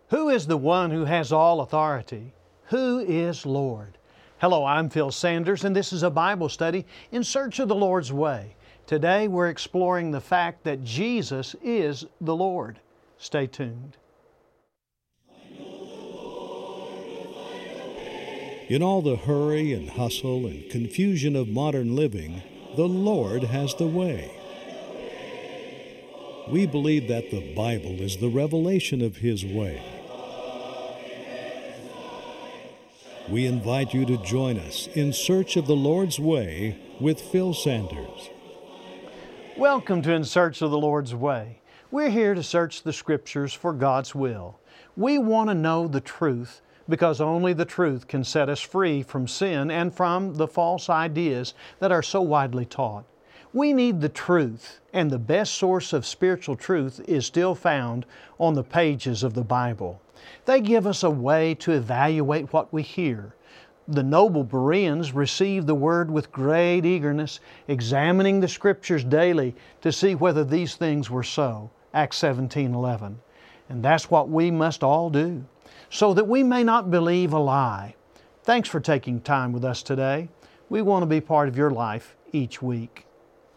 Who is the one who has all authority? Who is Lord? Hello, I'm Phil Sanders, and this is a Bible study in search of the Lord's way. Today we're exploring the fact that Jesus is the Lord. Stay tuned. In all the hurry and hustle and confusion of modern living, the Lord has the way. We believe that the Bible is the revelation of His way. We invite you to join us in search of the Lord's way with Phil Sanders. Welcome to In Search of the Lord's Way. We're here to search the Scriptures for God's will. We want to know the truth because only the truth can set us free from sin and from the false ideas that are so widely taught. We need the truth, and the best source of spiritual truth is still found on the pages of the Bible. They give us a way to evaluate what we hear. The noble Bereans received the Word with great eagerness, examining the Scriptures daily to see whether these things were so. Acts 17:11. And that's what we must all do, so that we may not believe a lie. Thanks for taking time with us today. We want to be part of your life each week.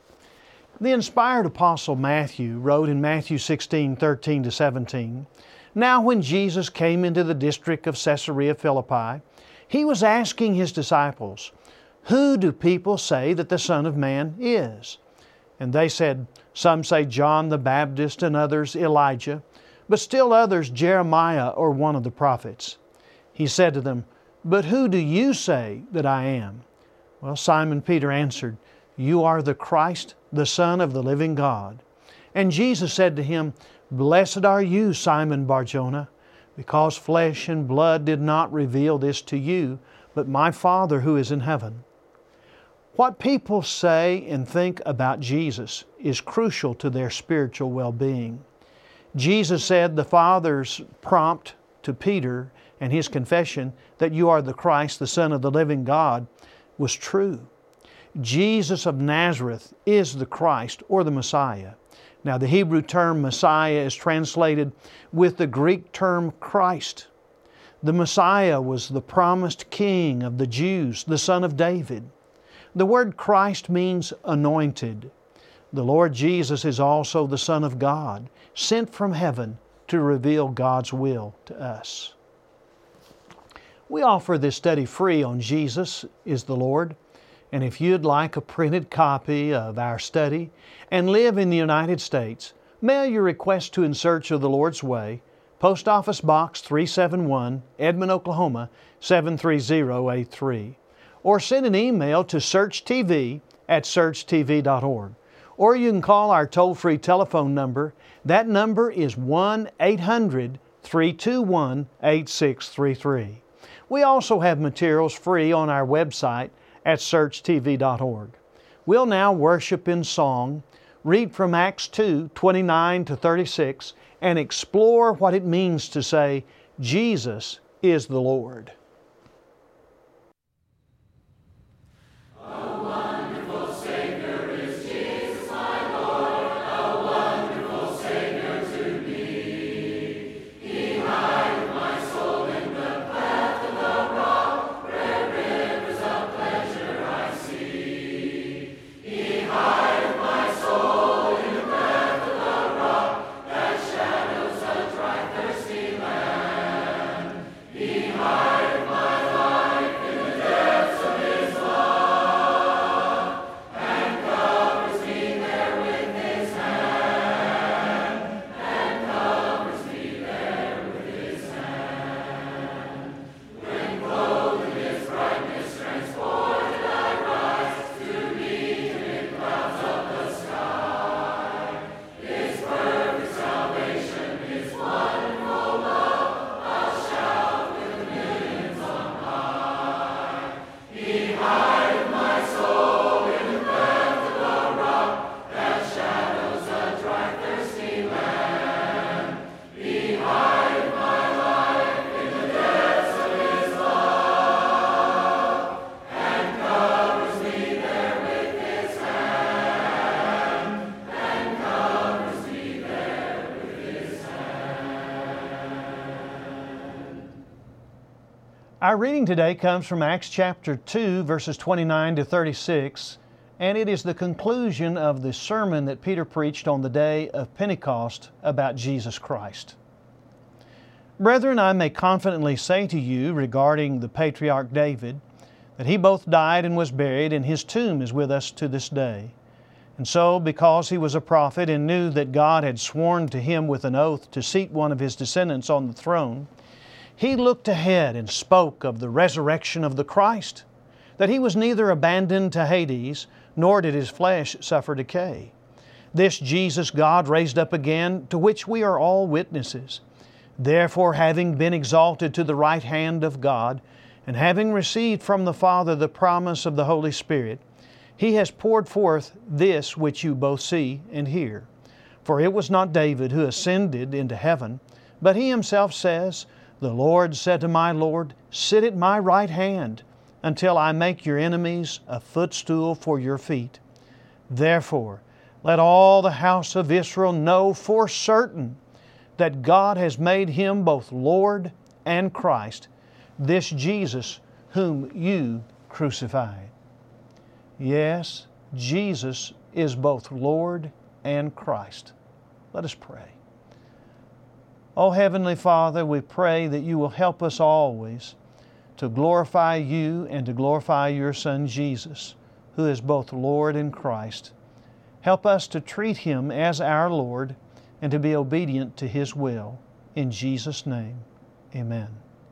The inspired apostle Matthew wrote in Matthew 16:13-17, "Now when Jesus came into the district of Caesarea Philippi, He was asking His disciples, 'Who do people say that the Son of Man is?' And they said, 'Some say John the Baptist, and others Elijah, but still others Jeremiah or one of the prophets.' He said to them, 'But who do you say that I am?' Well, Simon Peter answered, 'You are the Christ, the Son of the living God.' And Jesus said to him, 'Blessed are you, Simon Bar-Jonah, because flesh and blood did not reveal this to you, but my Father who is in heaven.'" What people say and think about Jesus is crucial to their spiritual well-being. Jesus said the Father's prompt to Peter and his confession that you are the Christ, the Son of the living God, was true. Jesus of Nazareth is the Christ or the Messiah. Now, the Hebrew term Messiah is translated with the Greek term Christ. The Messiah was the promised King of the Jews, the Son of David. The word Christ means anointed. The Lord Jesus is also the Son of God, sent from heaven to reveal God's will to us. We offer this study free on Jesus is the Lord. And if you'd like a printed copy of our study and live in the United States, mail your request to In Search of the Lord's Way, Post Office Box 371, Edmond, Oklahoma 73083. Or send an email to searchtv@searchtv.org. Or you can call our toll-free telephone number. That number is 1-800-321-8633. We also have materials free on our website at searchtv.org. We'll now worship in song, read from Acts 2:29-36, and explore what it means to say, Jesus is the Lord. He hides Our reading today comes from Acts chapter 2, verses 29 to 36, and it is the conclusion of the sermon that Peter preached on the day of Pentecost about Jesus Christ. Brethren, I may confidently say to you regarding the patriarch David, that he both died and was buried, and his tomb is with us to this day. And so, because he was a prophet and knew that God had sworn to him with an oath to seat one of his descendants on the throne, he looked ahead and spoke of the resurrection of the Christ, that he was neither abandoned to Hades, nor did his flesh suffer decay. This Jesus God raised up again, to which we are all witnesses. Therefore, having been exalted to the right hand of God, and having received from the Father the promise of the Holy Spirit, He has poured forth this which you both see and hear. For it was not David who ascended into heaven, but he himself says, "The Lord said to my Lord, Sit at my right hand, until I make your enemies a footstool for your feet." Therefore, let all the house of Israel know for certain that God has made Him both Lord and Christ, this Jesus whom you crucified. Yes, Jesus is both Lord and Christ. Let us pray. Oh, Heavenly Father, we pray that You will help us always to glorify You and to glorify Your Son Jesus, who is both Lord and Christ. Help us to treat Him as our Lord and to be obedient to His will. In Jesus' name, amen.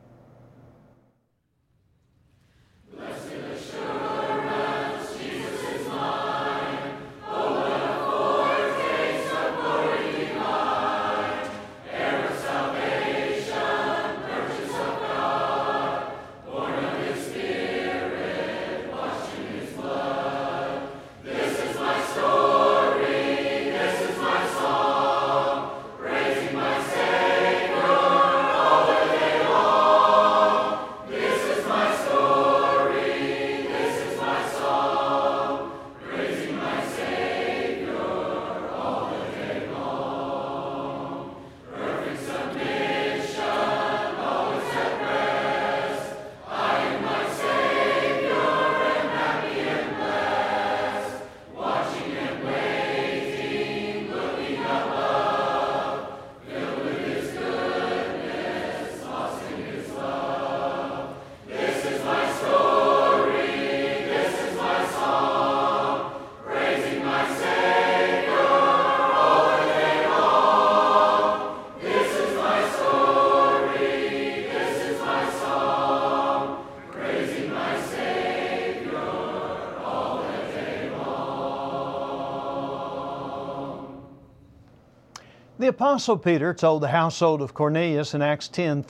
The Apostle Peter told the household of Cornelius in Acts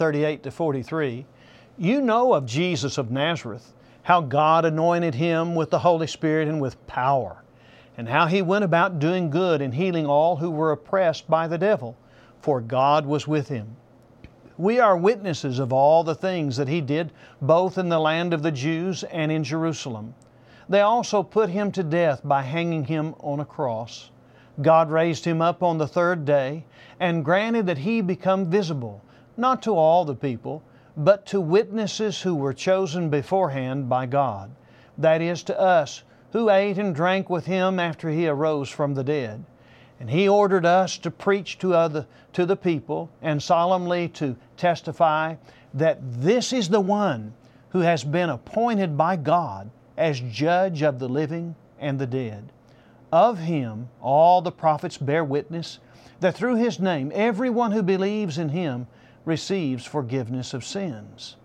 10:38-43, "You know of Jesus of Nazareth, how God anointed Him with the Holy Spirit and with power, and how He went about doing good and healing all who were oppressed by the devil, for God was with Him. We are witnesses of all the things that He did, both in the land of the Jews and in Jerusalem. They also put Him to death by hanging Him on a cross. God raised Him up on the third day and granted that He become visible, not to all the people, but to witnesses who were chosen beforehand by God, that is, to us who ate and drank with Him after He arose from the dead. And He ordered us to preach to the people and solemnly to testify that this is the one who has been appointed by God as judge of the living and the dead. Of Him all the prophets bear witness that through His name everyone who believes in Him receives forgiveness of sins."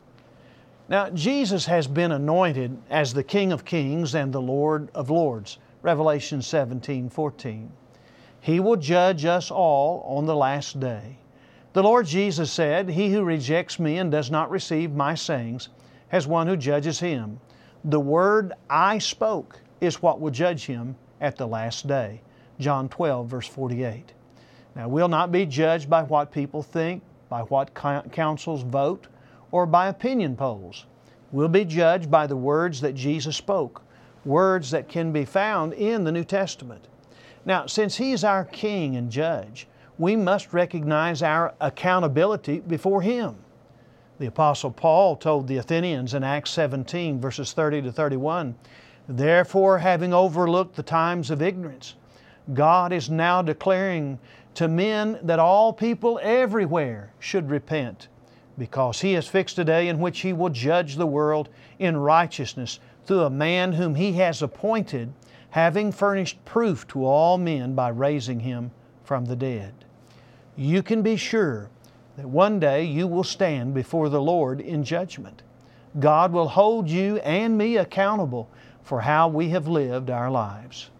Now, Jesus has been anointed as the King of Kings and the Lord of Lords, Revelation 17:14. He will judge us all on the last day. The Lord Jesus said, "He who rejects Me and does not receive My sayings has one who judges him. The word I spoke is what will judge him at the last day." John 12:48. Now, we'll not be judged by what people think, by what councils vote, or by opinion polls. We'll be judged by the words that Jesus spoke, words that can be found in the New Testament. Now, since He's our King and Judge, we must recognize our accountability before Him. The Apostle Paul told the Athenians in Acts 17, verses 30 to 31, "Therefore, having overlooked the times of ignorance, God is now declaring to men that all people everywhere should repent, because He has fixed a day in which He will judge the world in righteousness through a man whom He has appointed, having furnished proof to all men by raising Him from the dead." You can be sure that one day you will stand before the Lord in judgment. God will hold you and me accountable for how we have lived our lives.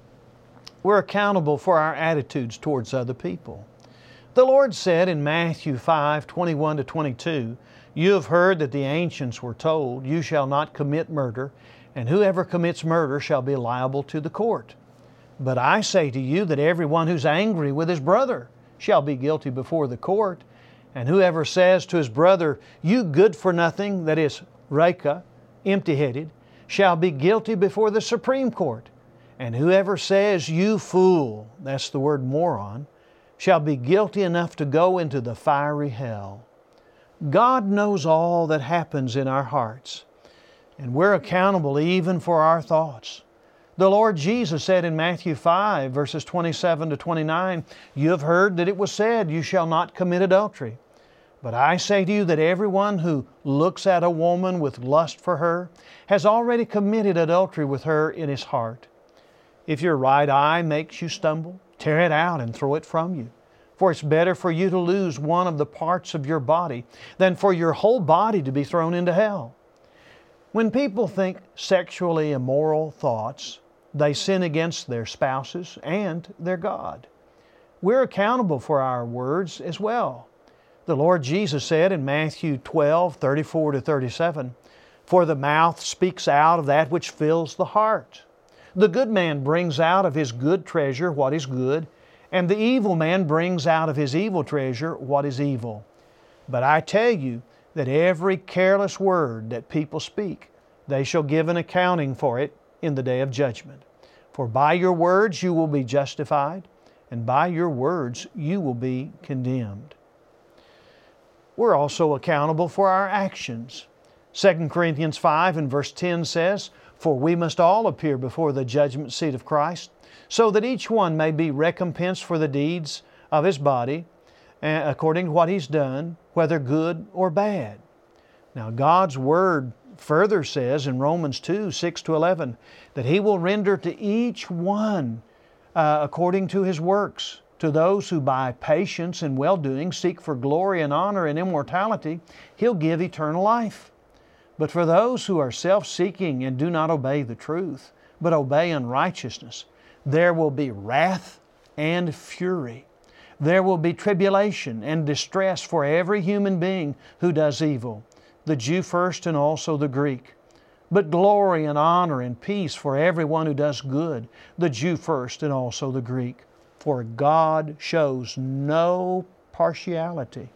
We're accountable for our attitudes towards other people. The Lord said in Matthew 5, 21 to 22, "You have heard that the ancients were told, 'You shall not commit murder, and whoever commits murder shall be liable to the court.' But I say to you that everyone who's angry with his brother shall be guilty before the court. And whoever says to his brother, 'You good for nothing,' that is, reka, empty-headed, shall be guilty before the Supreme Court. And whoever says, 'You fool,' that's the word moron, shall be guilty enough to go into the fiery hell." God knows all that happens in our hearts, and we're accountable even for our thoughts. The Lord Jesus said in Matthew 5, verses 27 to 29, "You have heard that it was said, 'You shall not commit adultery.' But I say to you that everyone who looks at a woman with lust for her has already committed adultery with her in his heart. If your right eye makes you stumble, tear it out and throw it from you. For it's better for you to lose one of the parts of your body than for your whole body to be thrown into hell." When people think sexually immoral thoughts, they sin against their spouses and their God. We're accountable for our words as well. The Lord Jesus said in Matthew 12, 34 to 37, "For the mouth speaks out of that which fills the heart. The good man brings out of his good treasure what is good, and the evil man brings out of his evil treasure what is evil. But I tell you that every careless word that people speak, they shall give an accounting for it in the day of judgment. For by your words you will be justified, and by your words you will be condemned." We're also accountable for our actions. 2 Corinthians 5 and verse 10 says, "For we must all appear before the judgment seat of Christ, so that each one may be recompensed for the deeds of his body, according to what he's done, whether good or bad." Now God's Word further says in Romans 2, 6 to 11, that He will render to each one according to his works. To those who by patience and well-doing seek for glory and honor and immortality, He'll give eternal life. But for those who are self-seeking and do not obey the truth, but obey unrighteousness, there will be wrath and fury. There will be tribulation and distress for every human being who does evil, the Jew first and also the Greek. But glory and honor and peace for everyone who does good, the Jew first and also the Greek. For God shows no partiality.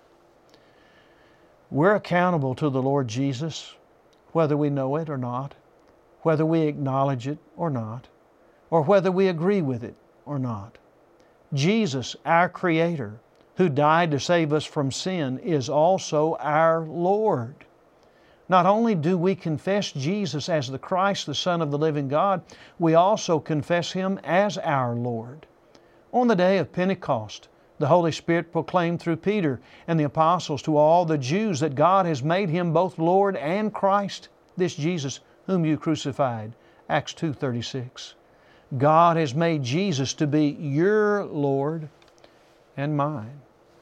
We're accountable to the Lord Jesus, whether we know it or not, whether we acknowledge it or not, or whether we agree with it or not. Jesus, our Creator, who died to save us from sin, is also our Lord. Not only do we confess Jesus as the Christ, the Son of the living God, we also confess Him as our Lord. On the day of Pentecost, the Holy Spirit proclaimed through Peter and the apostles to all the Jews that God has made Him both Lord and Christ, this Jesus whom you crucified. Acts 2:36. God has made Jesus to be your Lord and mine.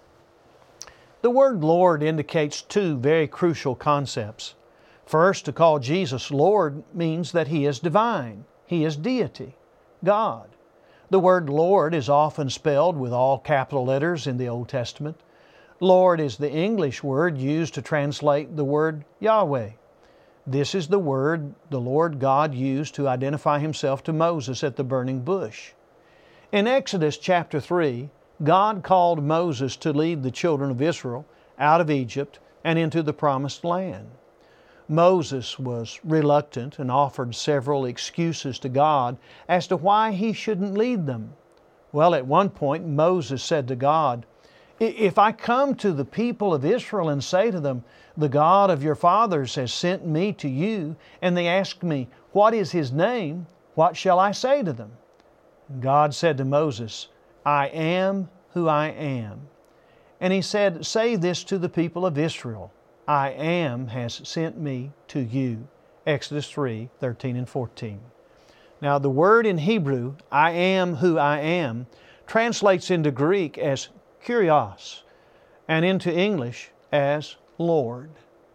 The word Lord indicates two very crucial concepts. First, to call Jesus Lord means that He is divine. He is deity, God. The word Lord is often spelled with all capital letters in the Old Testament. Lord is the English word used to translate the word Yahweh. This is the word the Lord God used to identify Himself to Moses at the burning bush. In Exodus chapter 3, God called Moses to lead the children of Israel out of Egypt and into the promised land. Moses was reluctant and offered several excuses to God as to why he shouldn't lead them. Well, at one point Moses said to God, If I come to the people of Israel and say to them, the God of your fathers has sent me to you, and they ask me, what is His name? What shall I say to them? God said to Moses, I am who I am. And He said, say this to the people of Israel, I am has sent me to you. Exodus 3:13 and 14. Now the word in Hebrew, I am who I am, translates into Greek as Kyrios, and into English as Lord.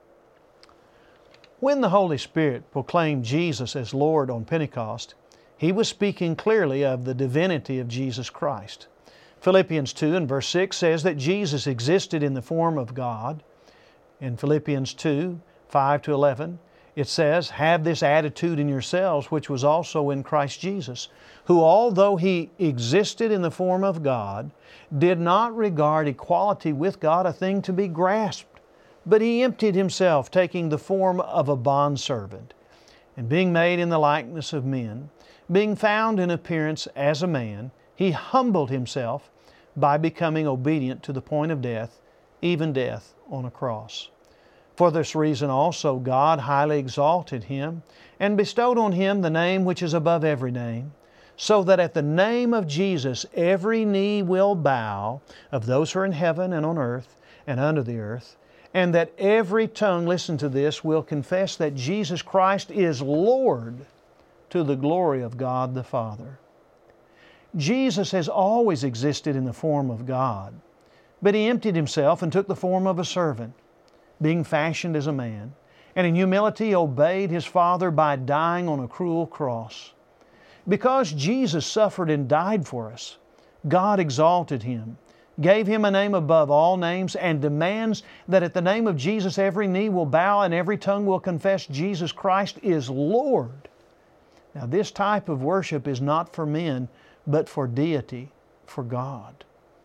When the Holy Spirit proclaimed Jesus as Lord on Pentecost, He was speaking clearly of the divinity of Jesus Christ. Philippians 2 and verse 6 says that Jesus existed in the form of God. In Philippians 2, 5 to 11, it says, have this attitude in yourselves, which was also in Christ Jesus, who although He existed in the form of God, did not regard equality with God a thing to be grasped, but He emptied Himself, taking the form of a bondservant, and being made in the likeness of men, being found in appearance as a man, He humbled Himself by becoming obedient to the point of death, even death on a cross. For this reason also God highly exalted Him and bestowed on Him the name which is above every name, so that at the name of Jesus every knee will bow of those who are in heaven and on earth and under the earth, and that every tongue, listen to this, will confess that Jesus Christ is Lord, to the glory of God the Father. Jesus has always existed in the form of God, but He emptied Himself and took the form of a servant, being fashioned as a man, and in humility obeyed His Father by dying on a cruel cross. Because Jesus suffered and died for us, God exalted Him, gave Him a name above all names, and demands that at the name of Jesus every knee will bow and every tongue will confess Jesus Christ is Lord. Now this type of worship is not for men, but for deity, for God.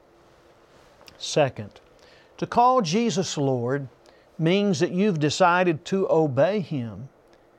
Second, to call Jesus Lord means that you've decided to obey Him.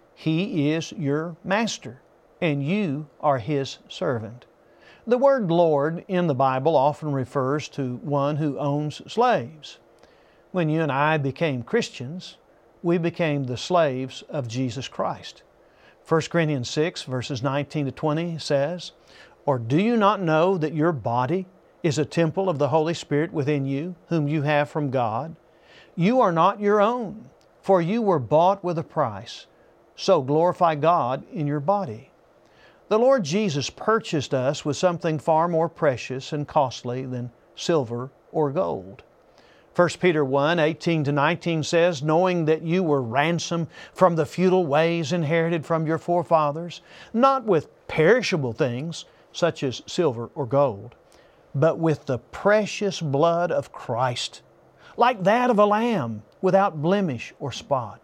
He is your master, and you are His servant. The word Lord in the Bible often refers to one who owns slaves. When you and I became Christians, we became the slaves of Jesus Christ. 1 Corinthians 6 verses 19 to 20 says, or do you not know that your body is a temple of the Holy Spirit within you, whom you have from God? You are not your own, for you were bought with a price. So glorify God in your body. The Lord Jesus purchased us with something far more precious and costly than silver or gold. 1 Peter 1, 18 to 19 says, knowing that you were ransomed from the futile ways inherited from your forefathers, not with perishable things, such as silver or gold, but with the precious blood of Christ, like that of a lamb without blemish or spot.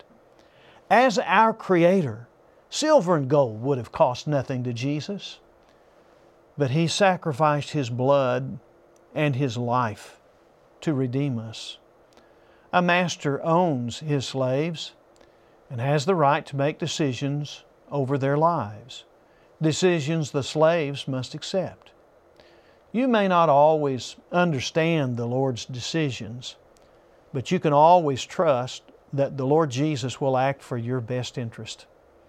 As our Creator, silver and gold would have cost nothing to Jesus, but He sacrificed His blood and His life to redeem us. A master owns his slaves and has the right to make decisions over their lives, decisions the slaves must accept. You may not always understand the Lord's decisions, but you can always trust that the Lord Jesus will act for your best interest.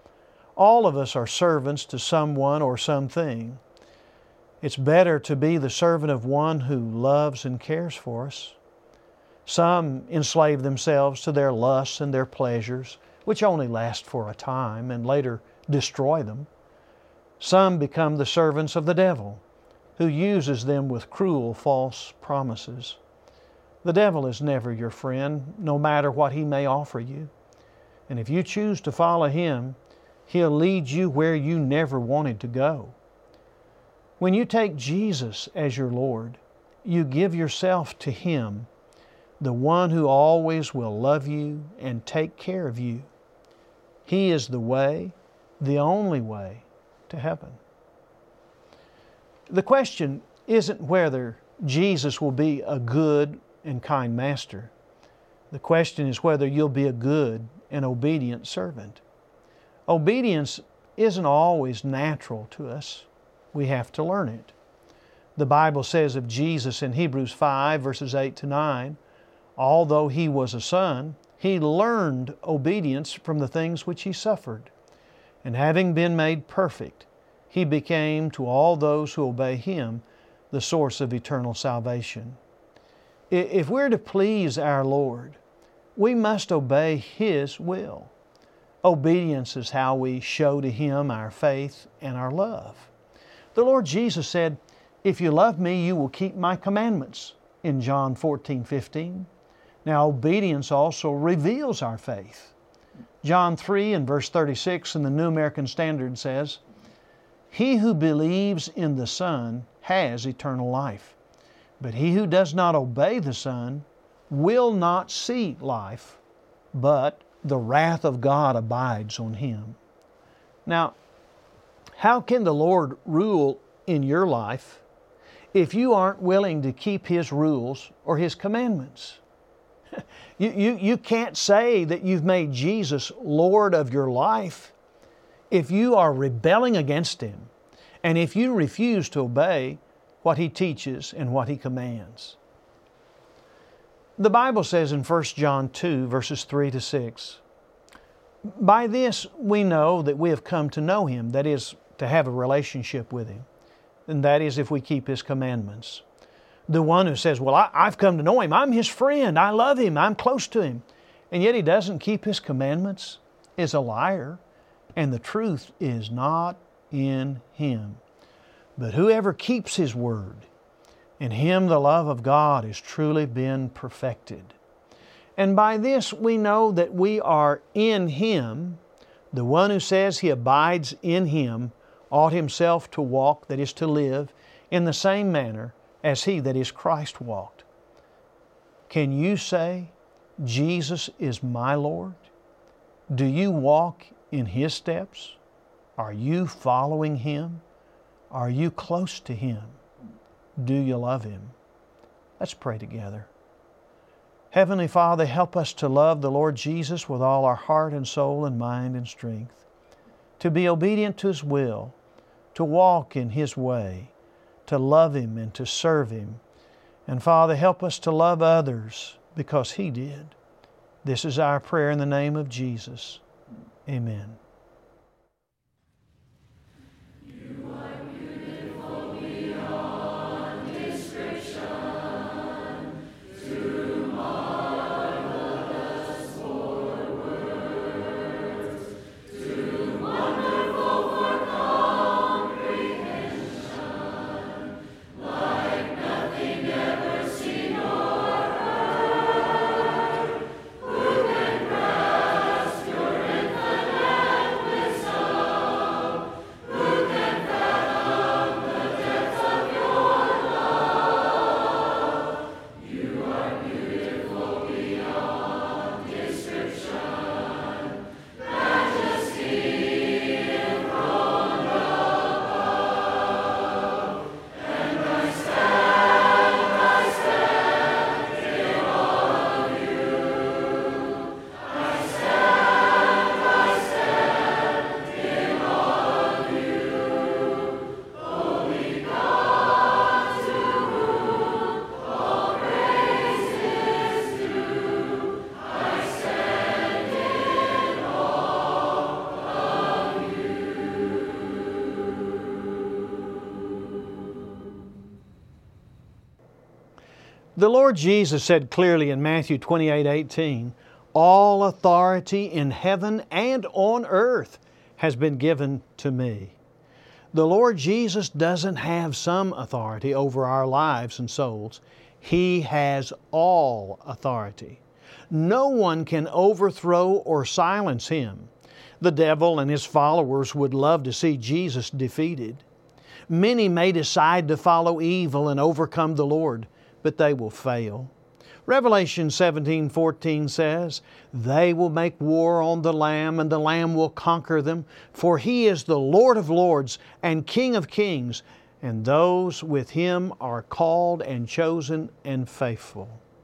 All of us are servants to someone or something. It's better to be the servant of one who loves and cares for us. Some enslave themselves to their lusts and their pleasures, which only last for a time and later destroy them. Some become the servants of the devil, who uses them with cruel false promises. The devil is never your friend, no matter what he may offer you. And if you choose to follow him, he'll lead you where you never wanted to go. When you take Jesus as your Lord, you give yourself to Him, the one who always will love you and take care of you. He is the way, the only way to heaven. The question isn't whether Jesus will be a good and kind master. The question is whether you'll be a good and obedient servant. Obedience isn't always natural to us. We have to learn it. The Bible says of Jesus in Hebrews 5, verses 8 to 9, although He was a Son, He learned obedience from the things which He suffered. And having been made perfect, He became to all those who obey Him the source of eternal salvation. If we're to please our Lord, we must obey His will. Obedience is how we show to Him our faith and our love. The Lord Jesus said, "If you love me, you will keep my commandments," in John 14:15. Now, obedience also reveals our faith. John 3 and verse 36 in the New American Standard says, "He who believes in the Son has eternal life, but he who does not obey the Son will not see life, but the wrath of God abides on him." Now, how can the Lord rule in your life if you aren't willing to keep His rules or His commandments? You can't say that you've made Jesus Lord of your life if you are rebelling against Him and if you refuse to obey what He teaches and what He commands. The Bible says in 1 John 2, verses 3 to 6, "By this we know that we have come to know Him," that is, to have a relationship with Him, and that is if we keep His commandments. The one who says, "Well, I've come to know Him, I'm His friend, I love Him, I'm close to Him," and yet he doesn't keep His commandments, is a liar, and the truth is not in him. But whoever keeps His word, in him the love of God has truly been perfected. And by this we know that we are in Him. The one who says he abides in Him ought himself to walk, that is to live, in the same manner as He, that is Christ, walked. Can you say, "Jesus is my Lord"? Do you walk in His steps? Are you following Him? Are you close to Him? Do you love Him? Let's pray together. Heavenly Father, help us to love the Lord Jesus with all our heart and soul and mind and strength, to be obedient to His will, to walk in His way, to love Him and to serve Him. And Father, help us to love others because He did. This is our prayer in the name of Jesus. Amen. The Lord Jesus said clearly in Matthew 28:18, "All authority in heaven and on earth has been given to me." The Lord Jesus doesn't have some authority over our lives and souls. He has all authority. No one can overthrow or silence Him. The devil and his followers would love to see Jesus defeated. Many may decide to follow evil and overcome the Lord, but they will fail. Revelation 17:14 says, "They will make war on the Lamb, and the Lamb will conquer them, for He is the Lord of lords and King of kings, and those with Him are called and chosen and faithful."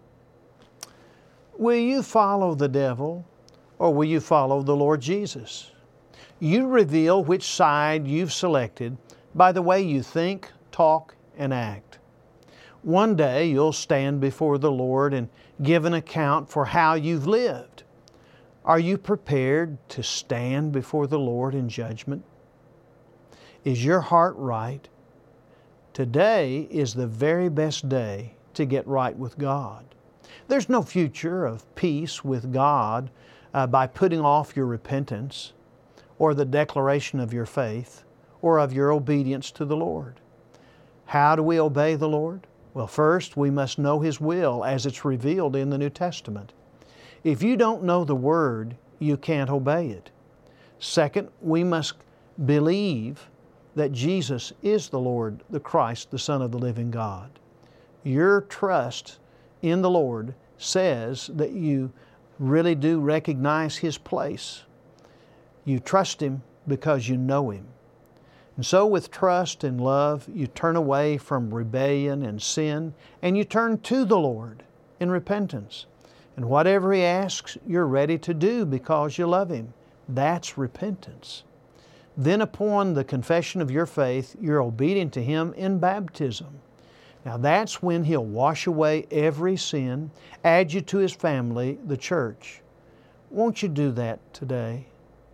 Will you follow the devil, or will you follow the Lord Jesus? You reveal which side you've selected by the way you think, talk, and act. One day you'll stand before the Lord and give an account for how you've lived. Are you prepared to stand before the Lord in judgment? Is your heart right? Today is the very best day to get right with God. There's no future of peace with God by putting off your repentance or the declaration of your faith or of your obedience to the Lord. How do we obey the Lord? Well, first, we must know His will as it's revealed in the New Testament. If you don't know the Word, you can't obey it. Second, we must believe that Jesus is the Lord, the Christ, the Son of the living God. Your trust in the Lord says that you really do recognize His place. You trust Him because you know Him. And so with trust and love, you turn away from rebellion and sin, and you turn to the Lord in repentance. And whatever He asks, you're ready to do because you love Him. That's repentance. Then upon the confession of your faith, you're obedient to Him in baptism. Now that's when He'll wash away every sin, add you to His family, the church. Won't you do that today?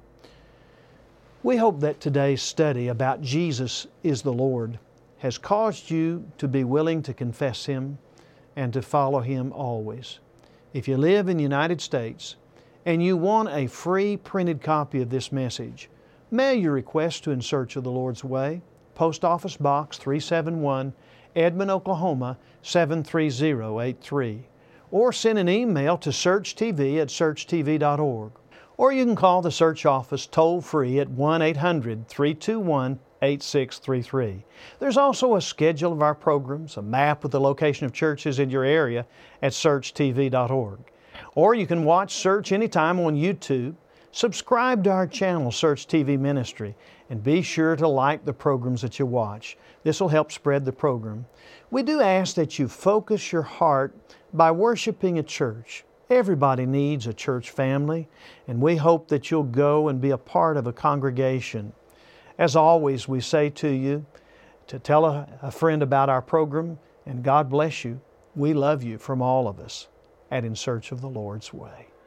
We hope that today's study about Jesus is the Lord has caused you to be willing to confess Him and to follow Him always. If you live in the United States and you want a free printed copy of this message, mail your request to In Search of the Lord's Way, Post Office Box 371, Edmond, Oklahoma 73083, or send an email to searchtv@searchtv.org. Or you can call the Search office toll-free at 1-800-321-8633. There's also a schedule of our programs, a map with the location of churches in your area at searchtv.org. Or you can watch Search anytime on YouTube. Subscribe to our channel, Search TV Ministry, and be sure to like the programs that you watch. This will help spread the program. We do ask that you focus your heart by worshiping at church. Everybody needs a church family, and we hope that you'll go and be a part of a congregation. As always, we say to you to tell a friend about our program, and God bless you. We love you from all of us at In Search of the Lord's Way.